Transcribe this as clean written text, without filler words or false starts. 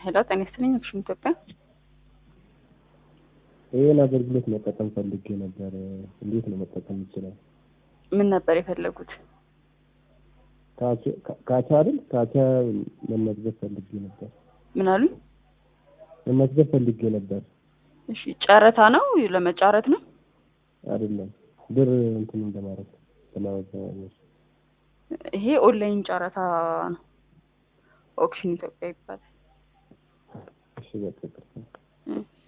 ሄሎ ጤና ይስጥልኝ አክሽን ኢትዮጵያ ይሄን አገልግሎት መጠቀም ፈልጌ ነበር እንዴት ነው መጠቀም ይችላል? ምን ነበር የፈለጉት? ካቻ መመዝገብ ፈልጌ ነበር። ምን አሉ? መመዝገብ ፈልጌ ነበር። እሺ ጨረታ ነው ለመጫረት ነው? አይደለም ብር እንትን እንደማለት ለማወቅ ይሄ ኦንላይን ጨረታ ነው። ኦክሽን ኢትዮጵያ ይባላል። እሺ በቃ